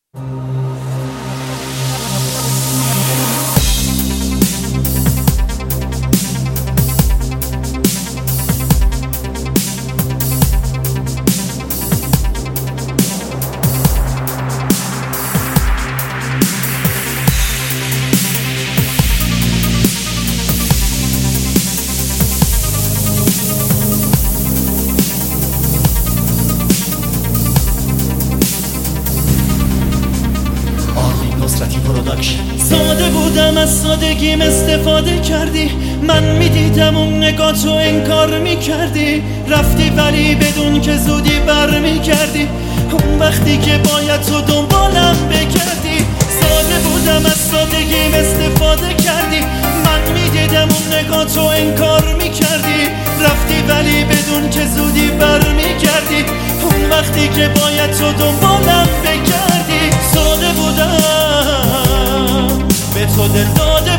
ساده بودم، از سادگیم استفاده کردی. من میدیدم اون نگاهتو انکار میکردی. رفتی ولی بدون که زودی بر میکردی. اون وقتی که باید تو دنبالم بگردی. ساده بودم، از سادگیم استفاده کردی. من میدیدم اون نگاهتو انکار میکردی. رفتی ولی بدون که زودی بر میکردی. اون وقتی که باید تو دنبالم بگردی. ساده بودم، به تو دل داده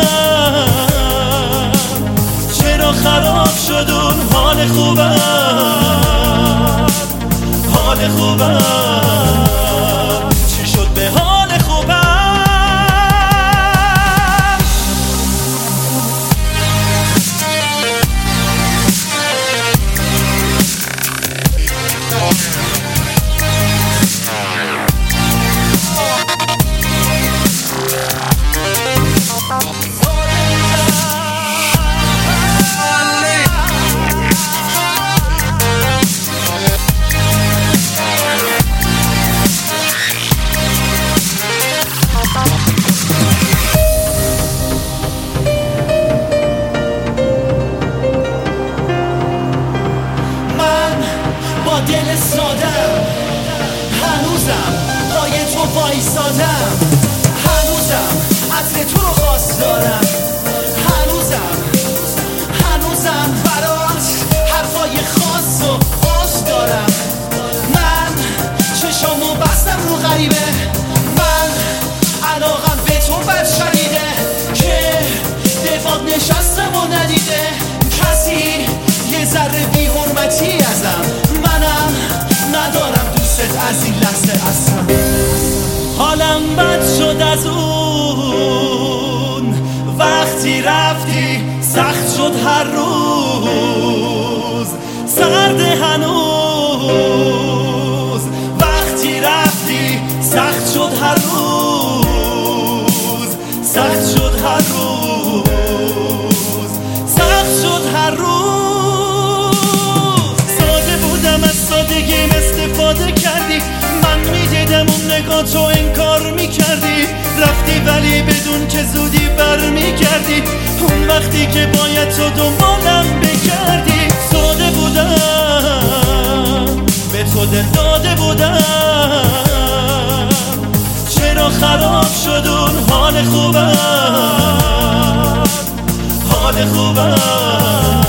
بودم. چرا خراب شد اون حال خوبم؟ حال خوبم چی شد به حال خوبم؟ دل سادم، هنوزم پای تو وایسادم. هنوزم عطر تو رو خواست دارم. هنوزم برات حرفای خاص و آش دارم. من چشامو بستم رو غریبه. من علاقم به تو بد شدیده که دفاع نشستم و ندیده کسی یه ذره بی حرمتی ازم. منم ندارم دوست از این لحظه اصلا. حالم بد شد از اون وقتی رفتی. سخت شد هر روز، سرد هنوز. وقتی رفتی سخت شد هر روز، سخت شد هر روز، سخت شد هر روز. ساده بودم، از سادگیم استفاده کردی. من میدیدم اون نگاهتو انکار میکردی. رفتی ولی بدون که زودی بر میگردی. اون وقتی که باید تو دنبالم بگردی. ساده بودم، به تو دل داده بودم. چرا خراب شد اون حال خوبم؟ حال خوبم